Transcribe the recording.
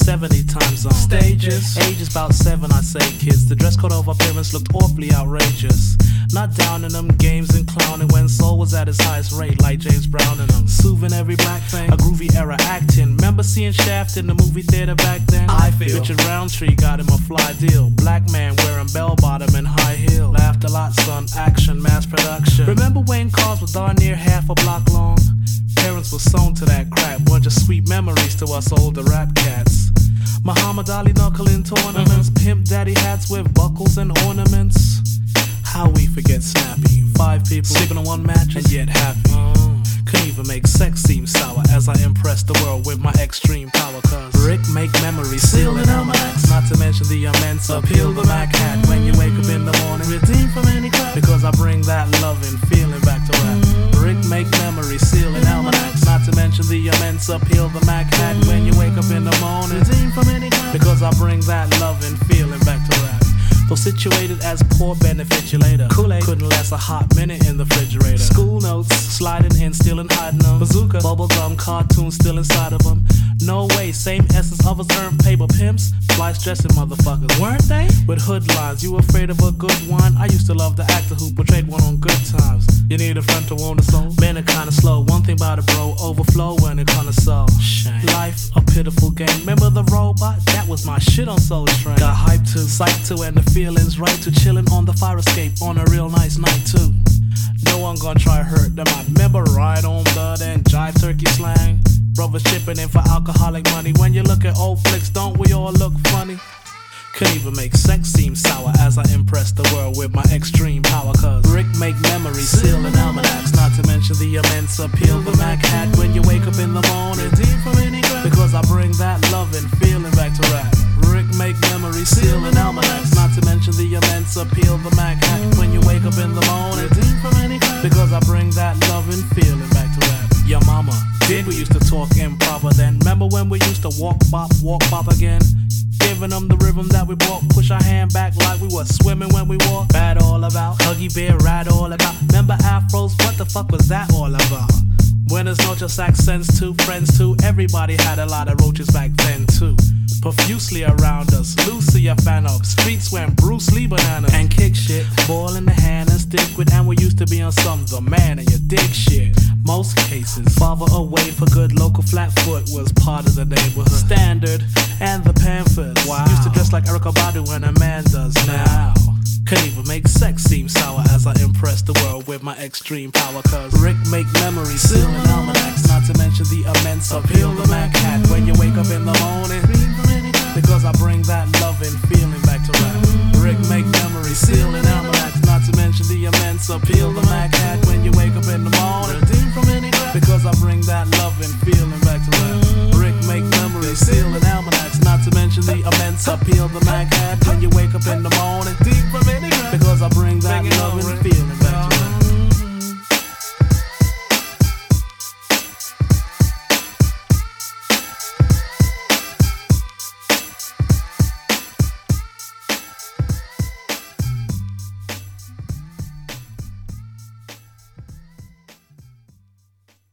70 time zone. Stages. Age is about 7, I say, kids. The dress code of our parents looked awfully outrageous. Not down in them games and clowning when soul was at its highest rate, like James Brown and them. Soothing every black thing, a groovy era acting. Remember seeing Shaft in the movie theater back then? I feel Richard Roundtree got him a fly deal. Black man wearing bell bottom and high heel. Laughed a lot, son. Action, mass production. Remember when cars were darn near half a block long? Parents were sewn to that crap. Bunch of sweet memories to us older rap cats. Muhammad Ali knuckling tournaments. Pimp daddy hats with buckles and ornaments. How we forget Snappy? 5 people sleeping on one mattress and yet happy. Couldn't even make sex seem sour as I impressed the world with my extreme power. Cause Rick make memories sealed in almanacs. Not to mention the immense appeal the Mac had when you wake up in the morning. Redeemed from any crap because I bring that loving feeling back to rap. Rick make memories sealed in almanacs. Not to mention the immense appeal the Mac had when you wake up in the morning. Redeemed from any crap because I bring that loving feeling back to rap. Though situated as poor benefit you later. Kool-Aid couldn't last a hot minute in the refrigerator. School notes, sliding in, stealing, hiding them. Bazooka, bubblegum, cartoons still inside of them. No way, same essence others earn paper pimps. Fly stressing motherfuckers, weren't they? With hood lines, you afraid of a good one? I used to love the actor who portrayed one on Good Times. You need a friend to own the soul. Man, it kinda slow. One thing about it, bro, overflow when it kinda so. Shame. Life, a pitiful game. Remember the robot? That was my shit on Soul Train. Got hyped to, psyched to, and the feelings right to chillin' on the fire escape on a real nice night too. No one gonna try hurt them. I remember Ride on Blood and Jive Turkey slang. Brothers chipping in for alcoholic money. When you look at old flicks, don't we all look funny? Couldn't even make sex seem sour as I impressed the world with my extreme power. Cause Rick make memories sealed in almanacs. Not to mention the immense appeal the Mac had when you wake up in the morning. Because I bring that loving feeling back to rap. Rick make memories sealed in almanacs. Not to mention the immense appeal the Mac had when you wake up in the morning. Because I bring that loving feeling back to rap. Your mama, did we used to talk improper then? Remember when we used to walk bop again? Giving them the rhythm that we brought. Push our hand back like we were swimming when we walk. Bad all about, Huggy Bear, rad all about. Remember afros, what the fuck was that all about? Buenos noches, accents too, friends too. Everybody had a lot of roaches back then too. Profusely around us, Lucy a fan of. Streets went Bruce Lee bananas and kick shit. Ball in the hand and stick with, and we used to be on some the man and you dig shit. Most cases, father away for good. Local Flatfoot was part of the neighborhood. Standard and the Panthers. Wow. Used to dress like Erykah Badu when a man does now. Couldn't even make sex seem sour as I impressed the world with my extreme power. Cause Rick make memories sealed in almanacs. Not to mention the immense appeal the Mac had when you wake up in the morning. Because I bring that loving feeling back to rap. Rick make